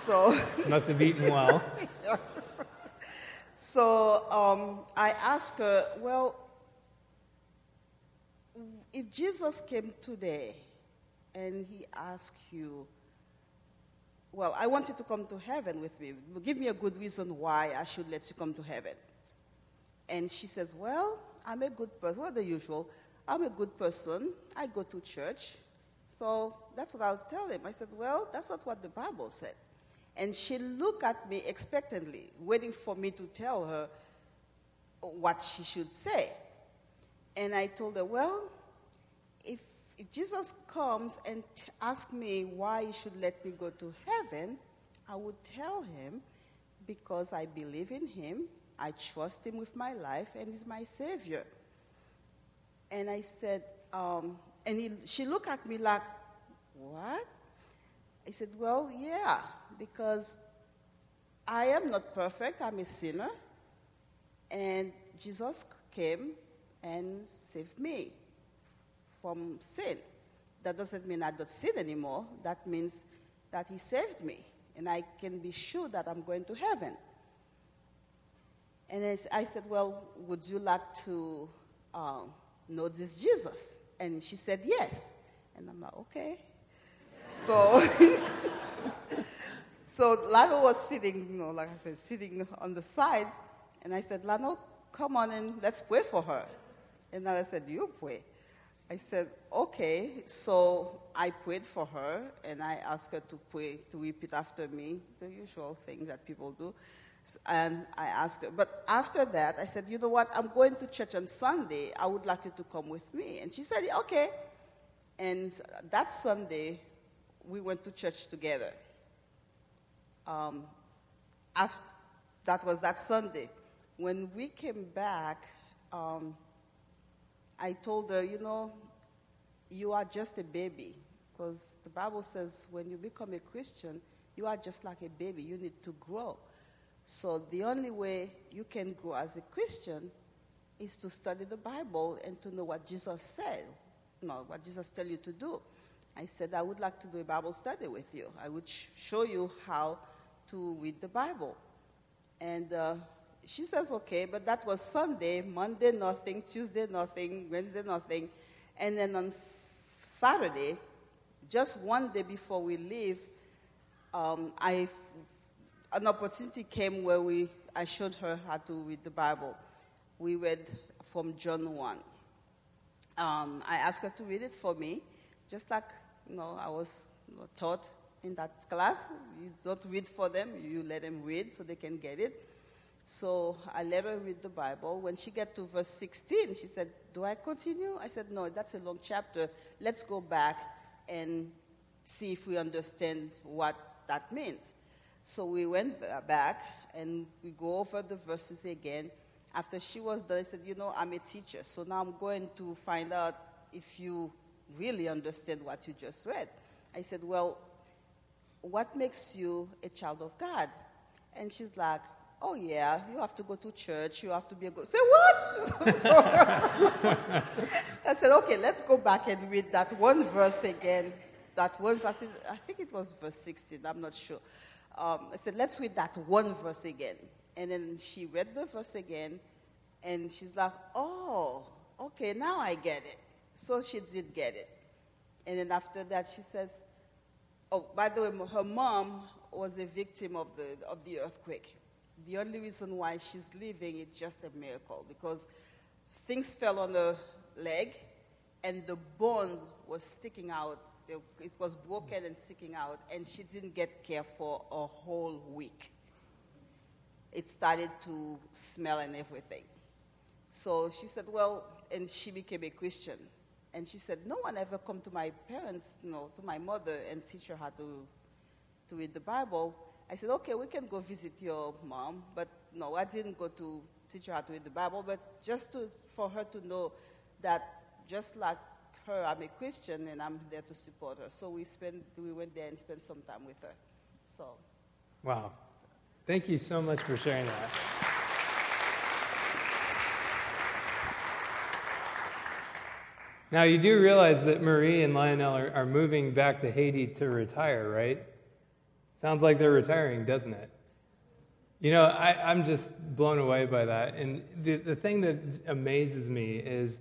So Must have eaten well. So I asked her, well, if Jesus came today and he asked you, well, I want you to come to heaven with me. Give me a good reason why I should let you come to heaven. And she says, well, I'm a good person. Well, the usual. I'm a good person. I go to church. So that's what I'll tell him. I said, well, that's not what the Bible said. And she looked at me expectantly, waiting for me to tell her what she should say. And I told her, well, if Jesus comes and asks me why he should let me go to heaven, I would tell him because I believe in him, I trust him with my life, and he's my Savior. And I said, she looked at me like, what? I said, well, yeah, because I am not perfect. I'm a sinner. And Jesus came and saved me from sin. That doesn't mean I don't sin anymore. That means that he saved me. And I can be sure that I'm going to heaven. And I said, well, would you like to know this Jesus? And she said, yes. And I'm like, okay. So, so Lionel was sitting, like I said, sitting on the side. And I said, Lionel, come on and let's pray for her. And then I said, you pray. I said, okay. So I prayed for her, and I asked her to pray, to repeat after me, the usual thing that people do. And I asked her, but after that, I said, you know what, I'm going to church on Sunday. I would like you to come with me. And she said, okay. And that Sunday, we went to church together. That was that Sunday. When we came back, I told her, you are just a baby. Because the Bible says when you become a Christian, you are just like a baby. You need to grow. So the only way you can grow as a Christian is to study the Bible and to know what Jesus said, what Jesus tells you to do. I said, I would like to do a Bible study with you. I would show you how to read the Bible. And she says, okay, but that was Sunday, Monday nothing, Tuesday nothing, Wednesday nothing. And then on Saturday, just one day before we leave, an opportunity came where I showed her how to read the Bible. We read from John 1. I asked her to read it for me, just like I was taught in that class. You don't read for them, you let them read so they can get it. So I let her read the Bible. When she got to verse 16, she said, do I continue? I said, no, that's a long chapter. Let's go back and see if we understand what that means. So we went back and we go over the verses again. After she was done, I said, I'm a teacher, so now I'm going to find out if you really understand what you just read. I said, well, what makes you a child of God? And she's like, oh yeah, you have to go to church, you have to be a good... I said, what? I said, okay, let's go back and read that one verse again. That one verse, I think it was verse 16, I'm not sure. I said, let's read that one verse again. And then she read the verse again, and she's like, oh, okay, now I get it. So she did get it. And then after that, she says, oh, by the way, her mom was a victim of the earthquake. The only reason why she's living is just a miracle, because things fell on her leg, and the bone was sticking out. It was broken and sticking out, and she didn't get care for a whole week. It started to smell and everything. So she said, well, and she became a Christian. And she said, no one ever come to my parents, to my mother, and teach her how to read the Bible. I said, okay, we can go visit your mom. But no, I didn't go to teach her how to read the Bible, but just for her to know that just like her, I'm a Christian, and I'm there to support her. So we went there and spent some time with her. So. Wow. Thank you so much for sharing that. Now, you do realize that Marie and Lionel are moving back to Haiti to retire, right? Sounds like they're retiring, doesn't it? I'm just blown away by that. And the thing that amazes me is,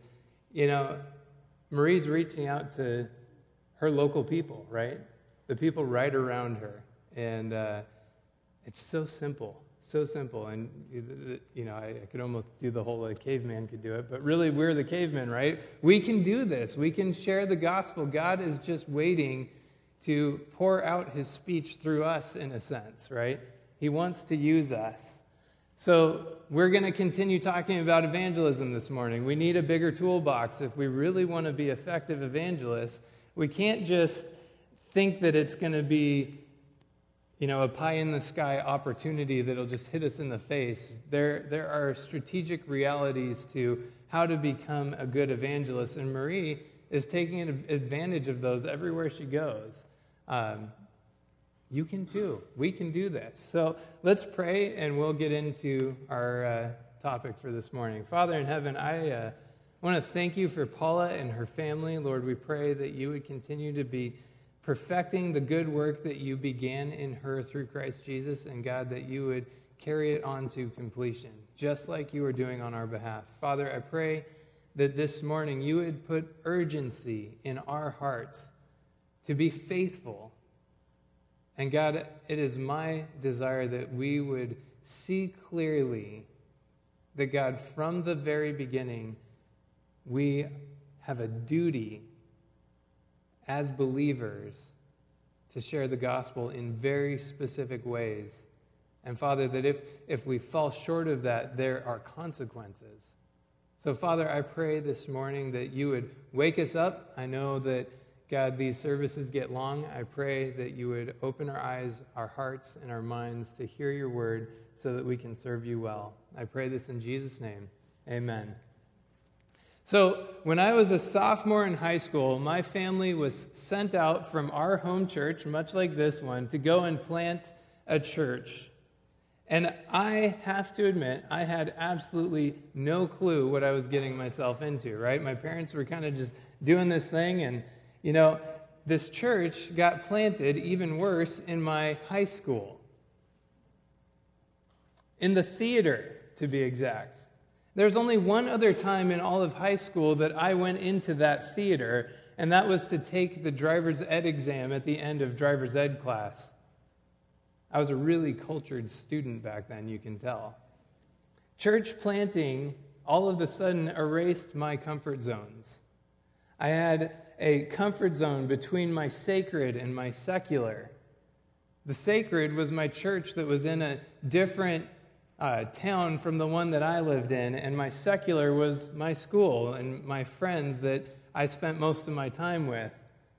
Marie's reaching out to her local people, right? The people right around her. And it's so simple. So simple. And, I could almost do the whole caveman could do it. But really, we're the cavemen, right? We can do this. We can share the gospel. God is just waiting to pour out his speech through us, in a sense, right? He wants to use us. So we're going to continue talking about evangelism this morning. We need a bigger toolbox. If we really want to be effective evangelists, we can't just think that it's going to be, a pie-in-the-sky opportunity that'll just hit us in the face. There are strategic realities to how to become a good evangelist, and Marie is taking advantage of those everywhere she goes. You can too. We can do this. So let's pray, and we'll get into our topic for this morning. Father in heaven, I want to thank you for Paula and her family. Lord, we pray that you would continue to be perfecting the good work that you began in her through Christ Jesus, and God, that you would carry it on to completion, just like you are doing on our behalf. Father, I pray that this morning you would put urgency in our hearts to be faithful. And God, it is my desire that we would see clearly that, God, from the very beginning, we have a duty as believers to share the gospel in very specific ways. And Father, that if we fall short of that, there are consequences. So Father, I pray this morning that you would wake us up. I know that, God, these services get long. I pray that you would open our eyes, our hearts, and our minds to hear your word so that we can serve you well. I pray this in Jesus' name. Amen. So when I was a sophomore in high school, my family was sent out from our home church, much like this one, to go and plant a church. And I have to admit, I had absolutely no clue what I was getting myself into, right? My parents were kind of just doing this thing, and this church got planted, even worse, in my high school. In the theater, to be exact. There's only one other time in all of high school that I went into that theater, and that was to take the driver's ed exam at the end of driver's ed class. I was a really cultured student back then, you can tell. Church planting all of a sudden erased my comfort zones. I had a comfort zone between my sacred and my secular. The sacred was my church that was in a different town from the one that I lived in, and my secular was my school and my friends that I spent most of my time with.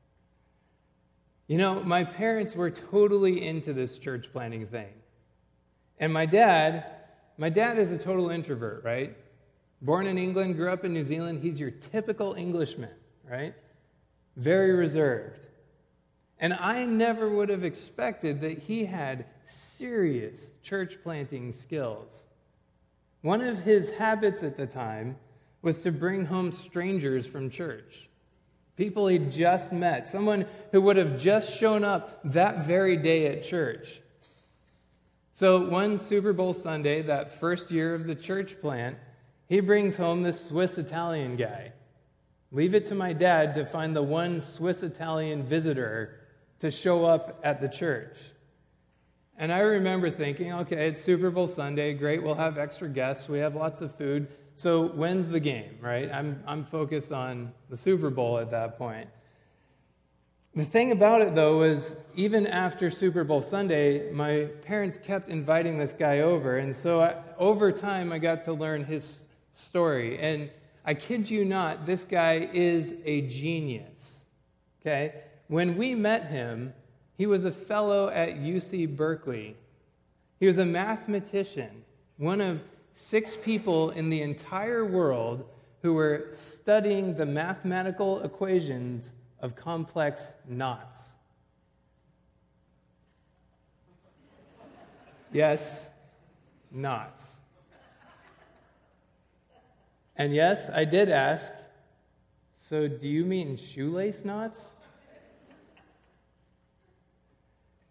My parents were totally into this church planting thing. And my dad is a total introvert, right? Born in England, grew up in New Zealand. He's your typical Englishman, right? Very reserved. And I never would have expected that he had serious church planting skills. One of his habits at the time was to bring home strangers from church. People he'd just met. Someone who would have just shown up that very day at church. So one Super Bowl Sunday, that first year of the church plant, he brings home this Swiss-Italian guy. Leave it to my dad to find the one Swiss-Italian visitor to show up at the church. And I remember thinking, okay, it's Super Bowl Sunday, great, we'll have extra guests, we have lots of food, so when's the game, right? I'm focused on the Super Bowl at that point. The thing about it, though, was even after Super Bowl Sunday, my parents kept inviting this guy over, and so over time I got to learn his story. And I kid you not, this guy is a genius, okay? When we met him, he was a fellow at UC Berkeley. He was a mathematician, one of 6 people in the entire world who were studying the mathematical equations of complex knots. Yes, knots. And yes, I did ask, so do you mean shoelace knots?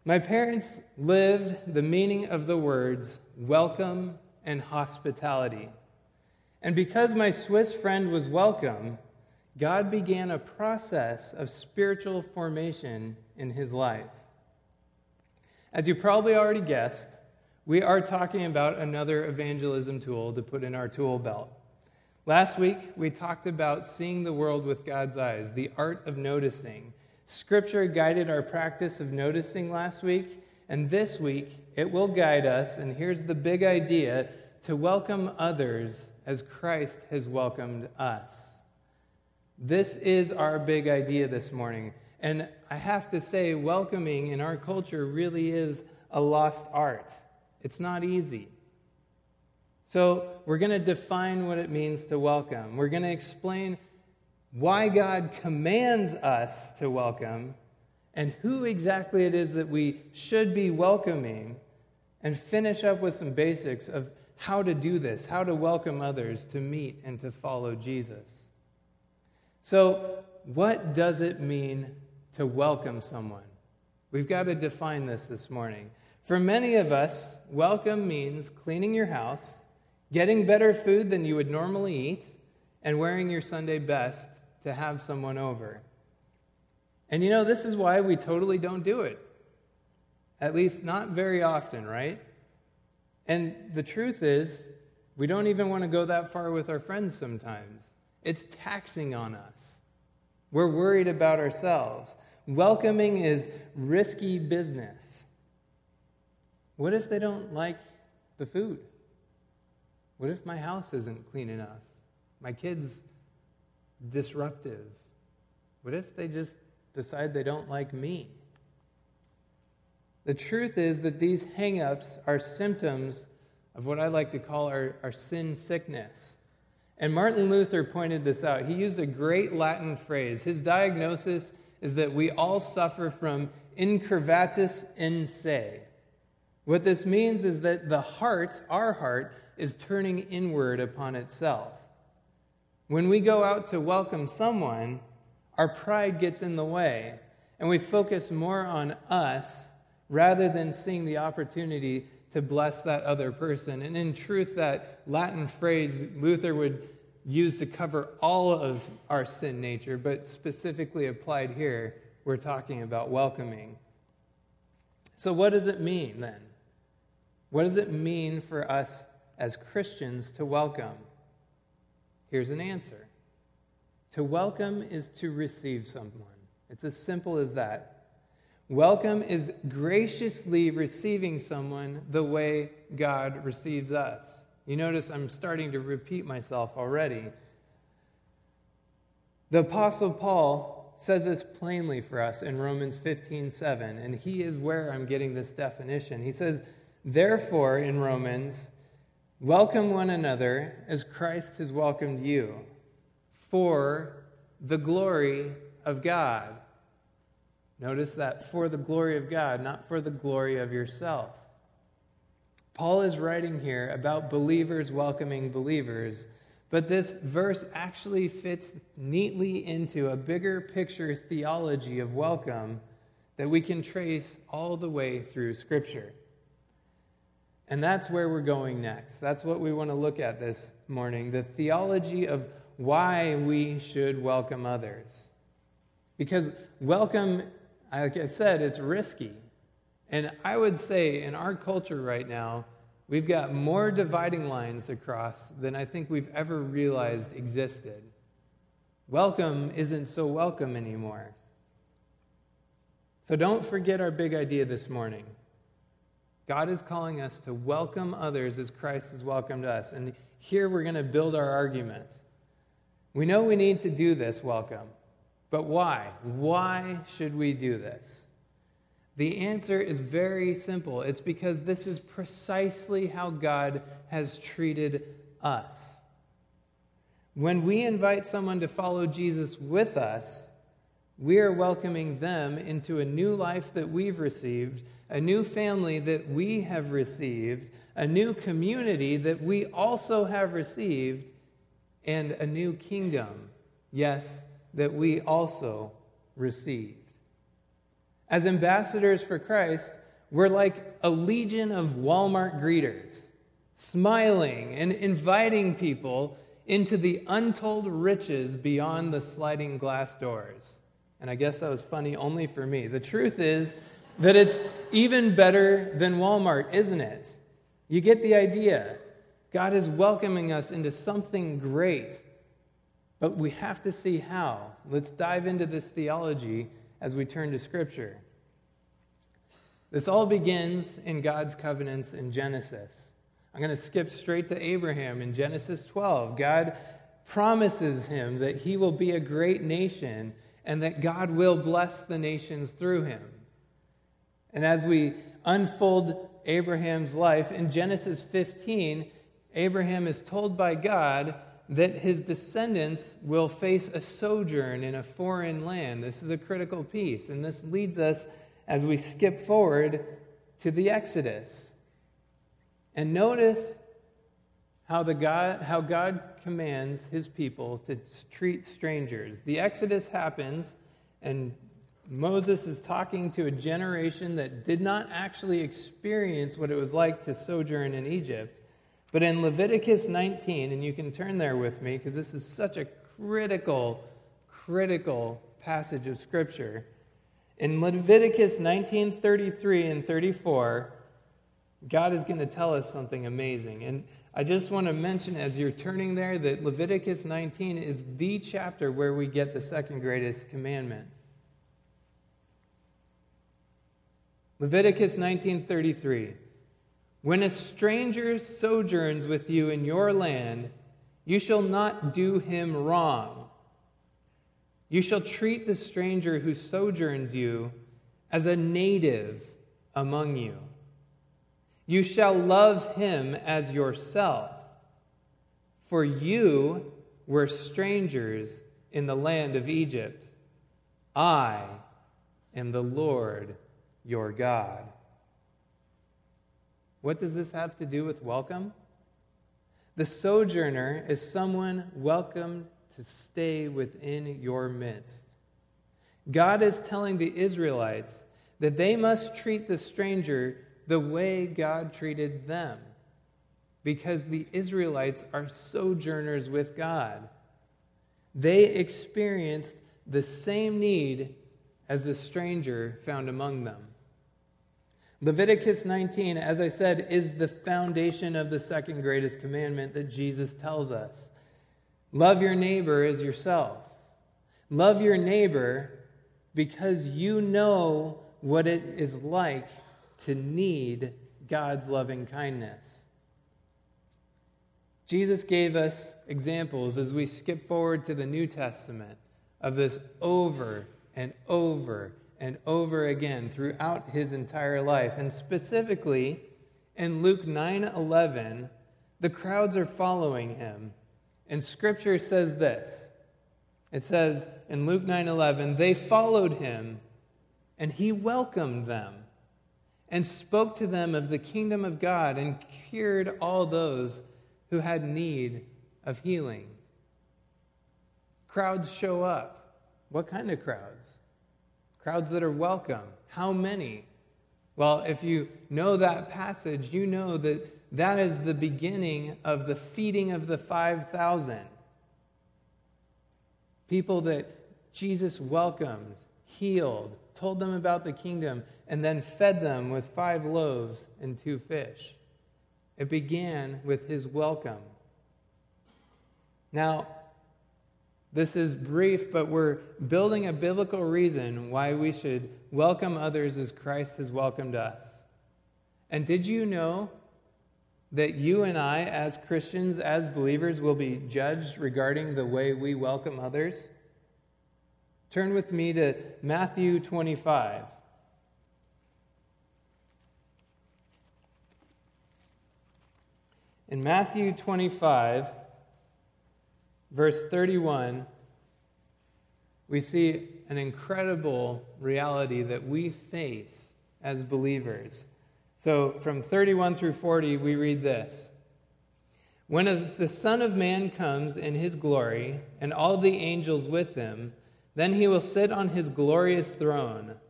My parents lived the meaning of the words welcome and hospitality. And because my Swiss friend was welcome, God began a process of spiritual formation in his life. As you probably already guessed, we are talking about another evangelism tool to put in our tool belt. Last week, we talked about seeing the world with God's eyes, the art of noticing. Scripture guided our practice of noticing last week, and this week it will guide us, and here's the big idea, to welcome others as Christ has welcomed us. This is our big idea this morning, and I have to say, welcoming in our culture really is a lost art. It's not easy. So we're going to define what it means to welcome. We're going to explain why God commands us to welcome and who exactly it is that we should be welcoming, and finish up with some basics of how to do this, how to welcome others to meet and to follow Jesus. So what does it mean to welcome someone? We've got to define this morning. For many of us, welcome means cleaning your house, getting better food than you would normally eat, and wearing your Sunday best to have someone over. And this is why we totally don't do it. At least not very often, right? And the truth is, we don't even want to go that far with our friends sometimes. It's taxing on us. We're worried about ourselves. Welcoming is risky business. What if they don't like the food? What if my house isn't clean enough? My kid's disruptive. What if they just decide they don't like me? The truth is that these hang-ups are symptoms of what I like to call our sin sickness. And Martin Luther pointed this out. He used a great Latin phrase. His diagnosis is that we all suffer from incurvatus in se. What this means is that the heart, our heart, is turning inward upon itself. When we go out to welcome someone, our pride gets in the way, and we focus more on us rather than seeing the opportunity to bless that other person. And in truth, that Latin phrase Luther would use to cover all of our sin nature, but specifically applied here, we're talking about welcoming. So what does it mean then? What does it mean for us as Christians to welcome? Here's an answer. To welcome is to receive someone. It's as simple as that. Welcome is graciously receiving someone the way God receives us. You notice I'm starting to repeat myself already. The Apostle Paul says this plainly for us in Romans 15:7, and he is where I'm getting this definition. He says, "Therefore, in Romans, welcome one another as Christ has welcomed you, for the glory of God." Notice that, for the glory of God, not for the glory of yourself. Paul is writing here about believers welcoming believers, but this verse actually fits neatly into a bigger picture theology of welcome that we can trace all the way through Scripture. And that's where we're going next. That's what we want to look at this morning, the theology of why we should welcome others. Because welcome, like I said, it's risky. And I would say in our culture right now, we've got more dividing lines to cross than I think we've ever realized existed. Welcome isn't so welcome anymore. So don't forget our big idea this morning. God is calling us to welcome others as Christ has welcomed us. And here we're going to build our argument. We know we need to do this welcome. But why? Why should we do this? The answer is very simple. It's because this is precisely how God has treated us. When we invite someone to follow Jesus with us, we are welcoming them into a new life that we've received, a new family that we have received, a new community that we also have received, and a new kingdom, yes, that we also received. As ambassadors for Christ, we're like a legion of Walmart greeters, smiling and inviting people into the untold riches beyond the sliding glass doors. And I guess that was funny only for me. The truth is that it's even better than Walmart, isn't it? You get the idea. God is welcoming us into something great, but we have to see how. Let's dive into this theology as we turn to Scripture. This all begins in God's covenants in Genesis. I'm going to skip straight to Abraham in Genesis 12. God promises him that he will be a great nation and that God will bless the nations through him. And as we unfold Abraham's life, in Genesis 15, Abraham is told by God that his descendants will face a sojourn in a foreign land. This is a critical piece, and this leads us, as we skip forward, to the Exodus. And notice how God commands his people to treat strangers. The Exodus happens, and Moses is talking to a generation that did not actually experience what it was like to sojourn in Egypt. But in Leviticus 19, and you can turn there with me because this is such a critical passage of Scripture. In Leviticus 19:33 and 34, God is going to tell us something amazing. And I just want to mention as you're turning there that Leviticus 19 is the chapter where we get the second greatest commandment. Leviticus 19:33. When a stranger sojourns with you in your land, you shall not do him wrong. You shall treat the stranger who sojourns you as a native among you. You shall love him as yourself, for you were strangers in the land of Egypt. I am the Lord your God. What does this have to do with welcome? The sojourner is someone welcomed to stay within your midst. God is telling the Israelites that they must treat the stranger the way God treated them, because the Israelites are sojourners with God. They experienced the same need as the stranger found among them. Leviticus 19, as I said, is the foundation of the second greatest commandment that Jesus tells us. Love your neighbor as yourself. Love your neighbor because you know what it is like to need God's loving kindness. Jesus gave us examples as we skip forward to the New Testament of this over and over and over again throughout his entire life. And specifically, in Luke 9:11, the crowds are following him. And Scripture says this. It says in Luke 9:11, they followed him, and he welcomed them and spoke to them of the kingdom of God and cured all those who had need of healing. Crowds show up. What kind of crowds? Crowds that are welcome. How many? Well, if you know that passage, you know that that is the beginning of the feeding of the 5,000. People that Jesus welcomed, healed, told them about the kingdom, and then fed them with 5 loaves and 2 fish. It began with his welcome. Now, this is brief, but we're building a biblical reason why we should welcome others as Christ has welcomed us. And did you know that you and I, as Christians, as believers, will be judged regarding the way we welcome others? Turn with me to Matthew 25. In Matthew 25, verse 31, we see an incredible reality that we face as believers. So from 31 through 40, we read this. When the Son of Man comes in his glory, and all the angels with him, then he will sit on his glorious throne.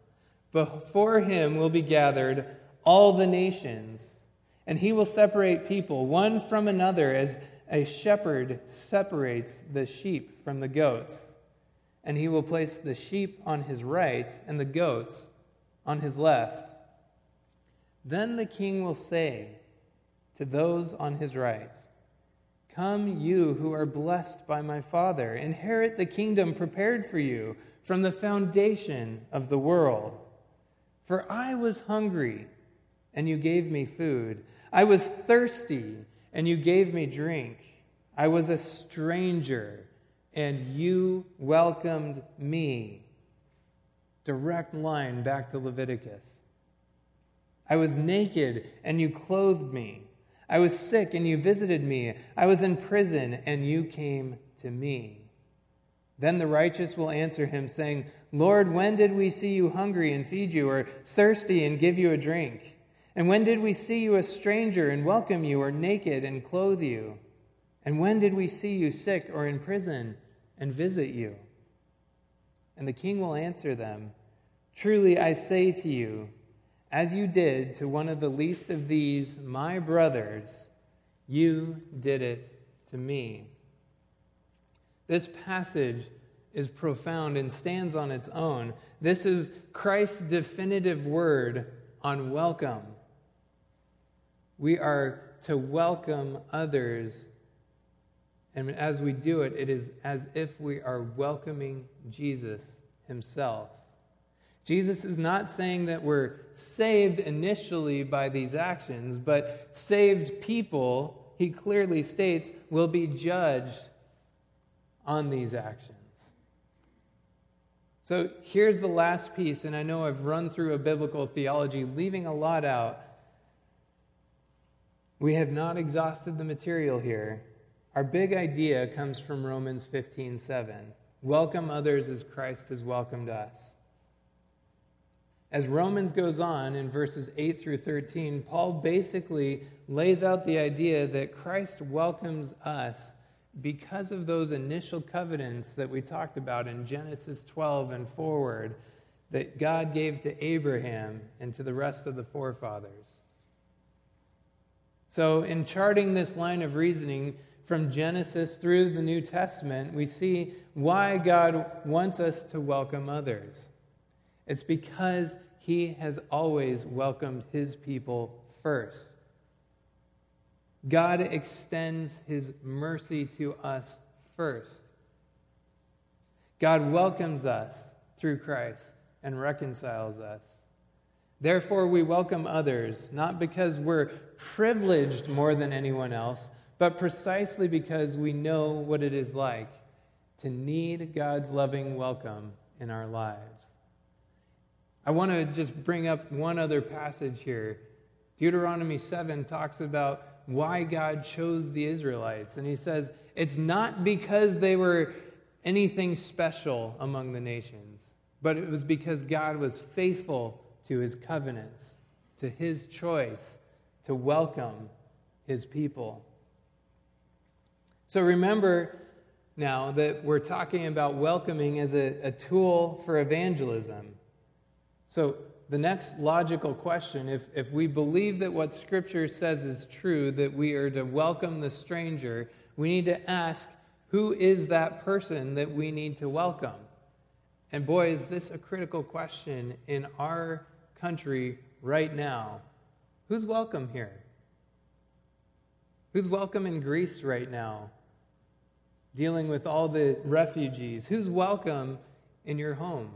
Before him will be gathered all the nations, and he will separate people one from another as a shepherd separates the sheep from the goats. And he will place the sheep on his right and the goats on his left. Then the king will say to those on his right, "Come, you who are blessed by my Father, inherit the kingdom prepared for you from the foundation of the world. For I was hungry, and you gave me food. I was thirsty, and you gave me drink. I was a stranger, and you welcomed me." Direct line back to Leviticus. "I was naked, and you clothed me. I was sick, and you visited me. I was in prison, and you came to me." Then the righteous will answer him, saying, "Lord, when did we see you hungry and feed you, or thirsty and give you a drink? And when did we see you a stranger and welcome you, or naked and clothe you? And when did we see you sick or in prison and visit you?" And the king will answer them, "Truly I say to you, as you did to one of the least of these, my brothers, you did it to me." This passage is profound and stands on its own. This is Christ's definitive word on welcome. We are to welcome others, and as we do it, it is as if we are welcoming Jesus himself. Jesus is not saying that we're saved initially by these actions, but saved people, he clearly states, will be judged on these actions. So here's the last piece, and I know I've run through a biblical theology, leaving a lot out. We have not exhausted the material here. Our big idea comes from Romans 15:7. Welcome others as Christ has welcomed us. As Romans goes on in verses 8 through 13, Paul basically lays out the idea that Christ welcomes us because of those initial covenants that we talked about in Genesis 12 and forward that God gave to Abraham and to the rest of the forefathers. So in charting this line of reasoning from Genesis through the New Testament, we see why God wants us to welcome others. It's because he has always welcomed his people first. God extends his mercy to us first. God welcomes us through Christ and reconciles us. Therefore, we welcome others, not because we're privileged more than anyone else, but precisely because we know what it is like to need God's loving welcome in our lives. I want to just bring up one other passage here. Deuteronomy 7 talks about why God chose the Israelites. And he says, it's not because they were anything special among the nations, but it was because God was faithful to his covenants, to his choice to welcome his people. So remember now that we're talking about welcoming as a tool for evangelism. So the next logical question, if we believe that what Scripture says is true, that we are to welcome the stranger, we need to ask, who is that person that we need to welcome? And boy, is this a critical question in our country right now. Who's welcome here? Who's welcome in Greece right now, dealing with all the refugees? Who's welcome in your home?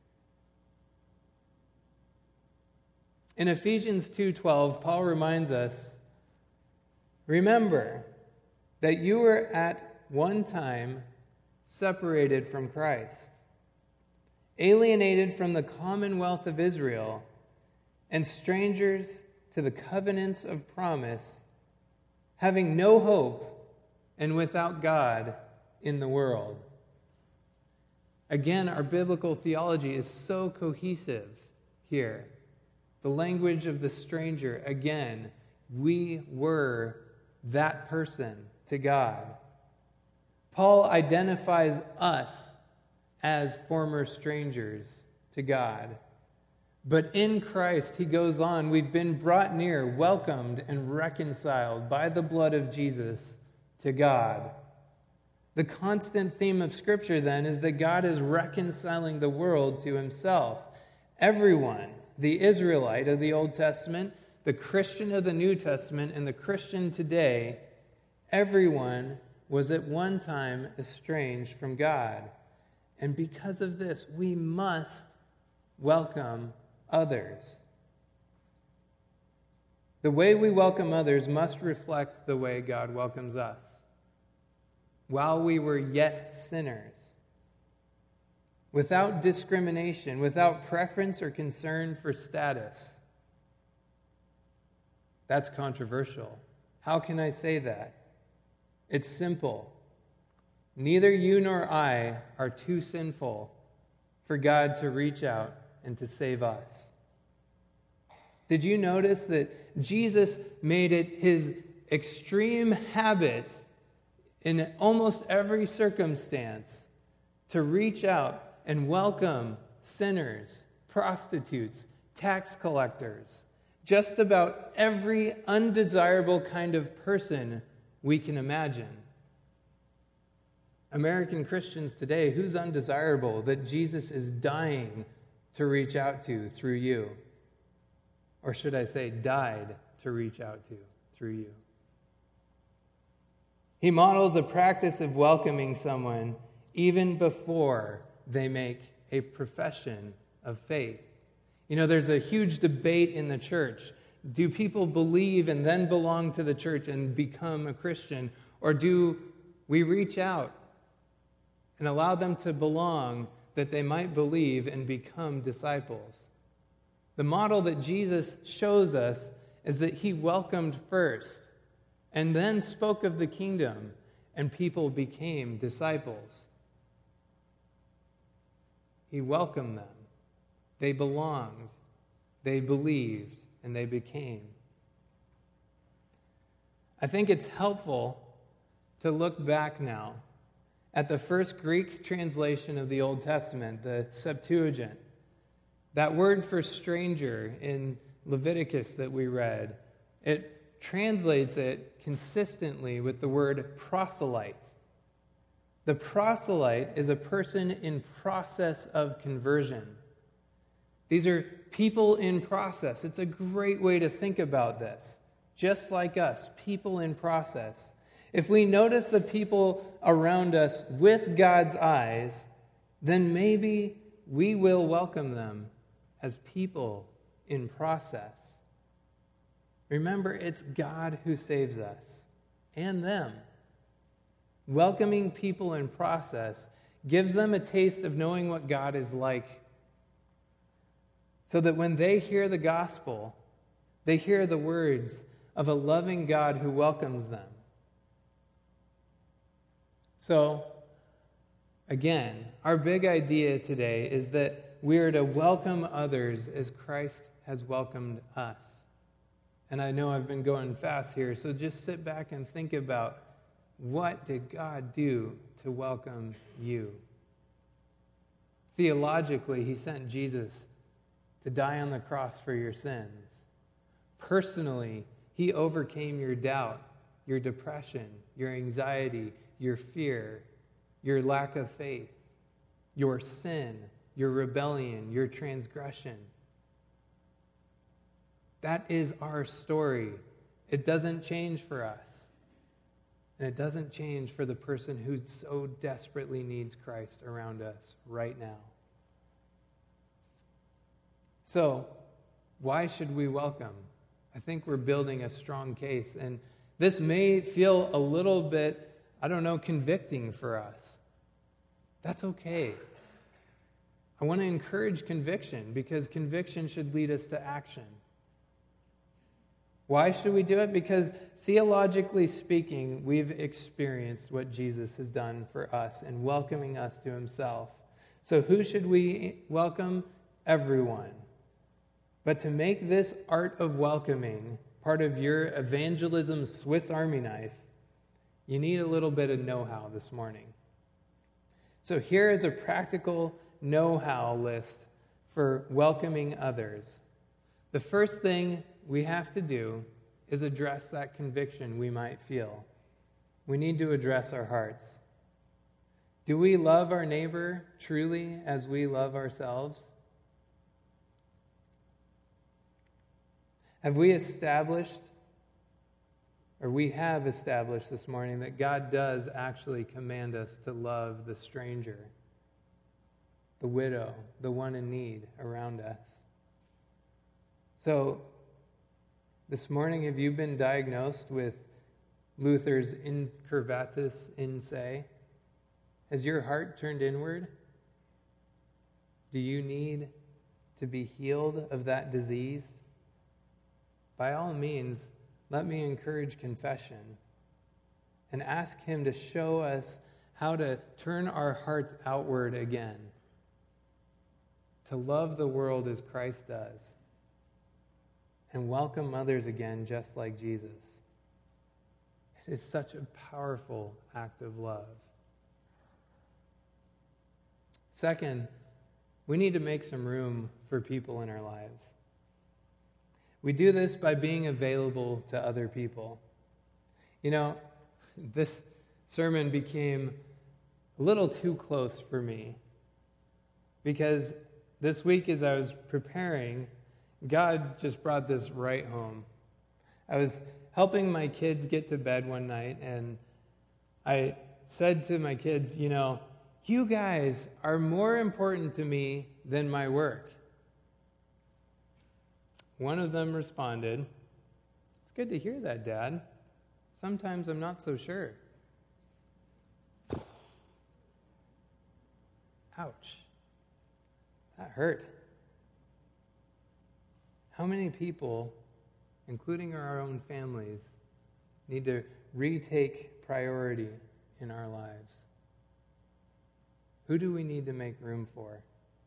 In Ephesians 2:12, Paul reminds us, remember that you were at one time separated from Christ, alienated from the commonwealth of Israel, and strangers to the covenants of promise, having no hope and without God in the world. Again, our biblical theology is so cohesive here. The language of the stranger, again, we were that person to God. Paul identifies us as former strangers to God. But in Christ, he goes on, we've been brought near, welcomed, and reconciled by the blood of Jesus to God. The constant theme of Scripture, then, is that God is reconciling the world to himself. Everyone, the Israelite of the Old Testament, the Christian of the New Testament, and the Christian today, everyone was at one time estranged from God. And because of this, we must welcome others. The way we welcome others must reflect the way God welcomes us. While we were yet sinners, without discrimination, without preference or concern for status. That's controversial. How can I say that? It's simple. Neither you nor I are too sinful for God to reach out and to save us. Did you notice that Jesus made it his extreme habit in almost every circumstance to reach out and welcome sinners, prostitutes, tax collectors, just about every undesirable kind of person we can imagine? American Christians today, who's undesirable that Jesus is dying to reach out to through you? Or should I say, died to reach out to through you? He models a practice of welcoming someone even before they make a profession of faith. You know, there's a huge debate in the church. Do people believe and then belong to the church and become a Christian? Or do we reach out and allow them to belong that they might believe and become disciples? The model that Jesus shows us is that he welcomed first and then spoke of the kingdom, and people became disciples. He welcomed them. They belonged. They believed, and they became. I think it's helpful to look back now at the first Greek translation of the Old Testament, the Septuagint. That word for stranger in Leviticus that we read, it translates it consistently with the word proselyte. The proselyte is a person in process of conversion. These are people in process. It's a great way to think about this. Just like us, people in process. If we notice the people around us with God's eyes, then maybe we will welcome them as people in process. Remember, it's God who saves us and them. Welcoming people in process gives them a taste of knowing what God is like, so that when they hear the gospel, they hear the words of a loving God who welcomes them. So, again, our big idea today is that we are to welcome others as Christ has welcomed us. And I know I've been going fast here, so just sit back and think about, what did God do to welcome you? Theologically, he sent Jesus to die on the cross for your sins. Personally, he overcame your doubt, your depression, your anxiety, your fear, your lack of faith, your sin, your rebellion, your transgression. That is our story. It doesn't change for us. And it doesn't change for the person who so desperately needs Christ around us right now. So, why should we welcome? I think we're building a strong case. And this may feel a little bit, convicting for us. That's okay. I want to encourage conviction, because conviction should lead us to action. Why should we do it? Because theologically speaking, we've experienced what Jesus has done for us in welcoming us to himself. So who should we welcome? Everyone. But to make this art of welcoming part of your evangelism Swiss Army knife, you need a little bit of know-how this morning. So here is a practical know-how list for welcoming others, the first thing we have to do is address that conviction we might feel. We need to address our hearts. Do we love our neighbor truly as we love ourselves? Have we established this morning that God does actually command us to love the stranger, the widow, the one in need around us? So, this morning, have you been diagnosed with Luther's incurvatus in se? Has your heart turned inward? Do you need to be healed of that disease? By all means, let me encourage confession and ask Him to show us how to turn our hearts outward again, to love the world as Christ does, and welcome others again just like Jesus. It is such a powerful act of love. Second, we need to make some room for people in our lives. We do this by being available to other people. You know, this sermon became a little too close for me because this week as I was preparing, God just brought this right home. I was helping my kids get to bed one night, and I said to my kids, you guys are more important to me than my work. One of them responded, "It's good to hear that, Dad. Sometimes I'm not so sure." Ouch. That hurt. How many people, including our own families, need to retake priority in our lives? Who do we need to make room for?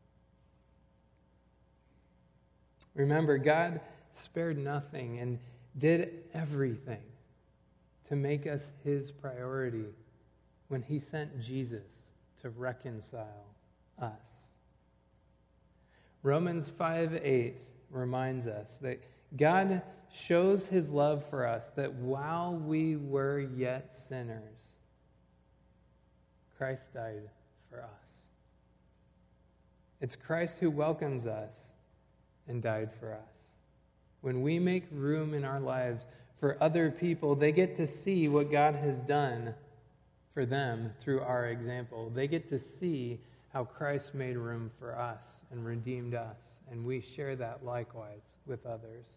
Remember, God spared nothing and did everything to make us His priority when He sent Jesus to reconcile us. Romans 5:8 reminds us that God shows His love for us, that while we were yet sinners, Christ died for us. It's Christ who welcomes us and died for us. When we make room in our lives for other people, they get to see what God has done for them through our example. They get to see how Christ made room for us and redeemed us, and we share that likewise with others.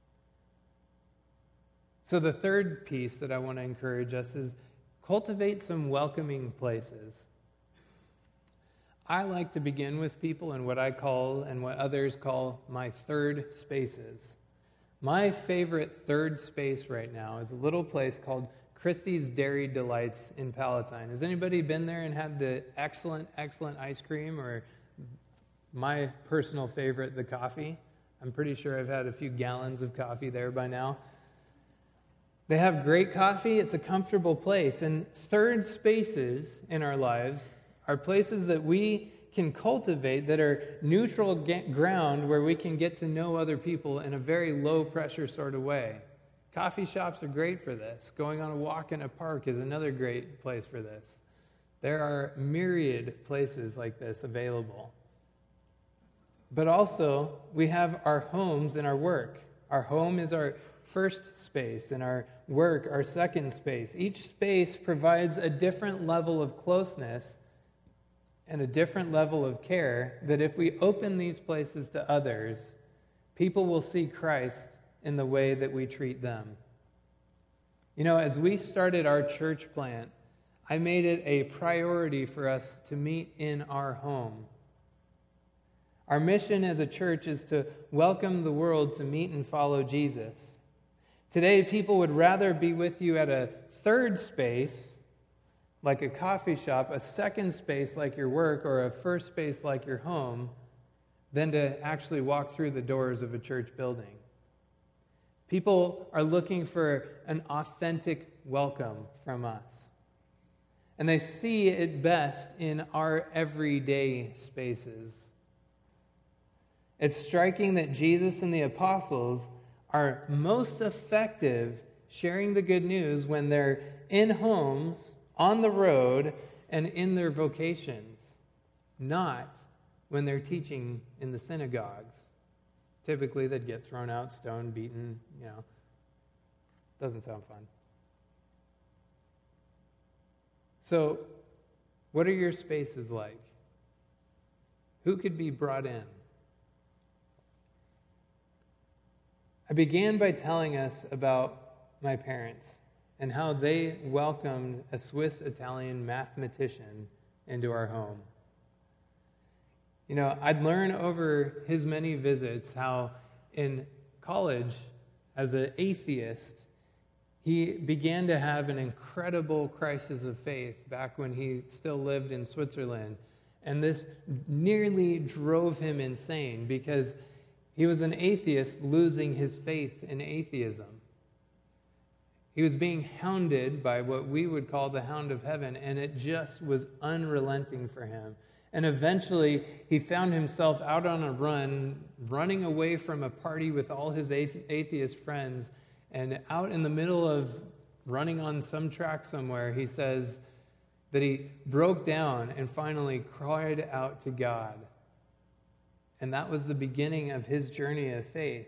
So the third piece that I want to encourage us is cultivate some welcoming places. I like to begin with people in what I call and what others call my third spaces. My favorite third space right now is a little place called Christie's Dairy Delights in Palatine. Has anybody been there and had the excellent ice cream, or my personal favorite, the coffee? I'm pretty sure I've had a few gallons of coffee there by now. They have great coffee. It's a comfortable place. And third spaces in our lives are places that we can cultivate that are neutral ground where we can get to know other people in a very low-pressure sort of way. Coffee shops are great for this. Going on a walk in a park is another great place for this. There are myriad places like this available. But also, we have our homes and our work. Our home is our first space, and our work, our second space. Each space provides a different level of closeness and a different level of care that if we open these places to others, people will see Christ in the way that we treat them. As we started our church plant, I made it a priority for us to meet in our home. Our mission as a church is to welcome the world to meet and follow Jesus. Today, people would rather be with you at a third space, like a coffee shop, a second space like your work, or a first space like your home, than to actually walk through the doors of a church building. People are looking for an authentic welcome from us. And they see it best in our everyday spaces. It's striking that Jesus and the apostles are most effective sharing the good news when they're in homes, on the road, and in their vocations, not when they're teaching in the synagogues. Typically, they'd get thrown out, stoned, beaten, Doesn't sound fun. So, what are your spaces like? Who could be brought in? I began by telling us about my parents and how they welcomed a Swiss-Italian mathematician into our home. I'd learn over his many visits how in college, as an atheist, he began to have an incredible crisis of faith back when he still lived in Switzerland. And this nearly drove him insane because he was an atheist losing his faith in atheism. He was being hounded by what we would call the hound of heaven, and it just was unrelenting for him. And eventually, he found himself out on a run, running away from a party with all his atheist friends. And out in the middle of running on some track somewhere, he says that he broke down and finally cried out to God. And that was the beginning of his journey of faith.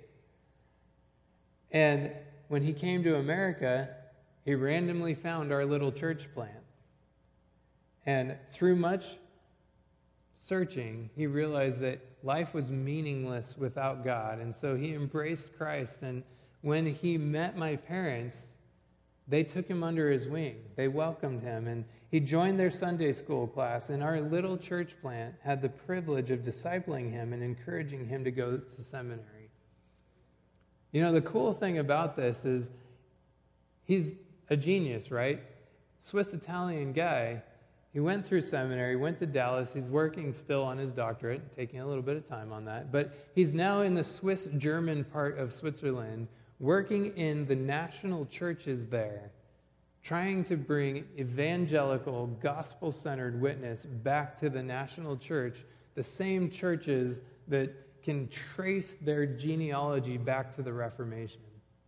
And when he came to America, he randomly found our little church plant. And through much searching, he realized that life was meaningless without God. And so he embraced Christ. And when he met my parents, they took him under his wing. They welcomed him, and he joined their Sunday school class. And our little church plant had the privilege of discipling him and encouraging him to go to seminary. The cool thing about this is he's a genius, right? Swiss-Italian guy. He went through seminary, went to Dallas. He's working still on his doctorate, taking a little bit of time on that. But he's now in the Swiss-German part of Switzerland, working in the national churches there, trying to bring evangelical, gospel-centered witness back to the national church, the same churches that can trace their genealogy back to the Reformation.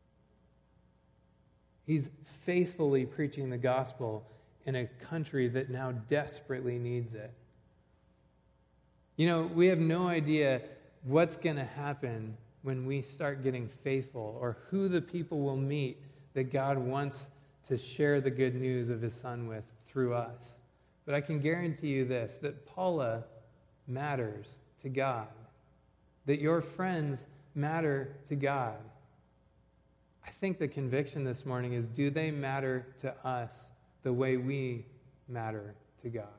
He's faithfully preaching the gospel in a country that now desperately needs it. We have no idea what's going to happen when we start getting faithful, or who the people will meet that God wants to share the good news of his Son with through us. But I can guarantee you this, that Paula matters to God, that your friends matter to God. I think the conviction this morning is, do they matter to us the way we matter to God?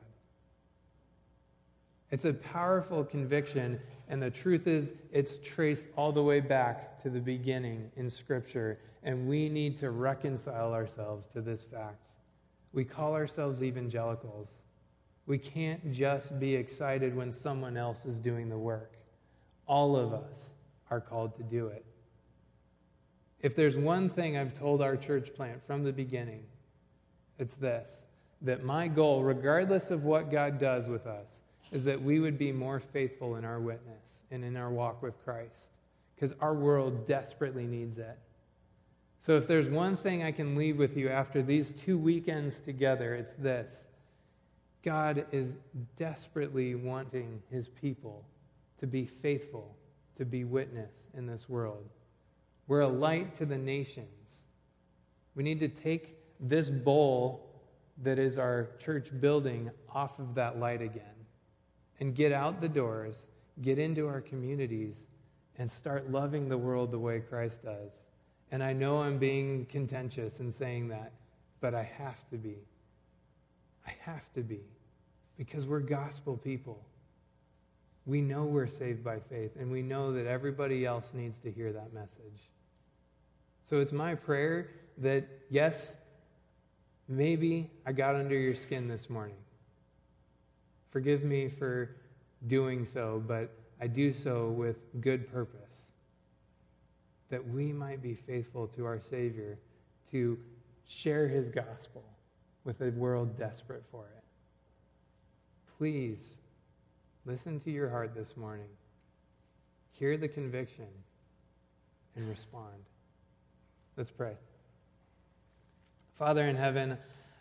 It's a powerful conviction, and the truth is it's traced all the way back to the beginning in Scripture, and we need to reconcile ourselves to this fact. We call ourselves evangelicals. We can't just be excited when someone else is doing the work. All of us are called to do it. If there's one thing I've told our church plant from the beginning, it's this, that my goal, regardless of what God does with us, is that we would be more faithful in our witness and in our walk with Christ, because our world desperately needs it. So if there's one thing I can leave with you after these 2 weekends together, it's this. God is desperately wanting his people to be faithful, to be witness in this world. We're a light to the nations. We need to take this bowl that is our church building off of that light again and get out the doors, get into our communities, and start loving the world the way Christ does. And I know I'm being contentious in saying that, but I have to be. I have to be, because we're gospel people. We know we're saved by faith, and we know that everybody else needs to hear that message. So it's my prayer that, yes, maybe I got under your skin this morning. Forgive me for doing so, but I do so with good purpose. That we might be faithful to our Savior, to share his gospel with a world desperate for it. Please listen to your heart this morning. hear the conviction and respond. Let's pray. Father in heaven,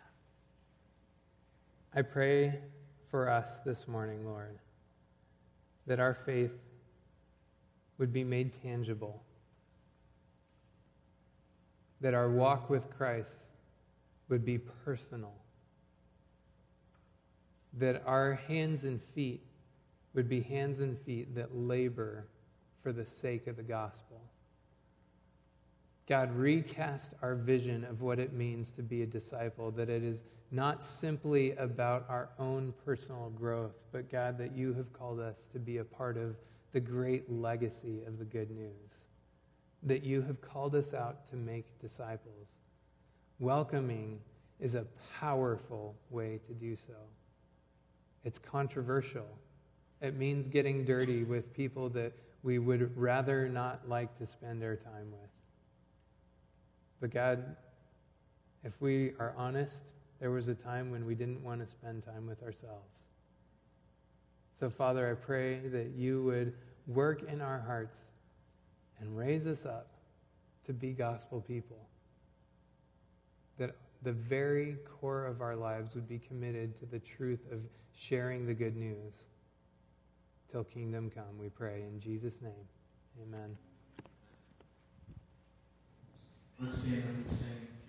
I pray for us this morning, Lord, that our faith would be made tangible, that our walk with Christ would be personal, that our hands and feet would be hands and feet that labor for the sake of the gospel. God, recast our vision of what it means to be a disciple, that it is not simply about our own personal growth, but God, that you have called us to be a part of the great legacy of the good news, that you have called us out to make disciples. Welcoming is a powerful way to do so. It's controversial. It means getting dirty with people that we would rather not like to spend our time with. But God, if we are honest, there was a time when we didn't want to spend time with ourselves. So, Father, I pray that you would work in our hearts and raise us up to be gospel people. That the very core of our lives would be committed to the truth of sharing the good news. Till kingdom come, we pray in Jesus' name. Amen. Let's stand up and sing.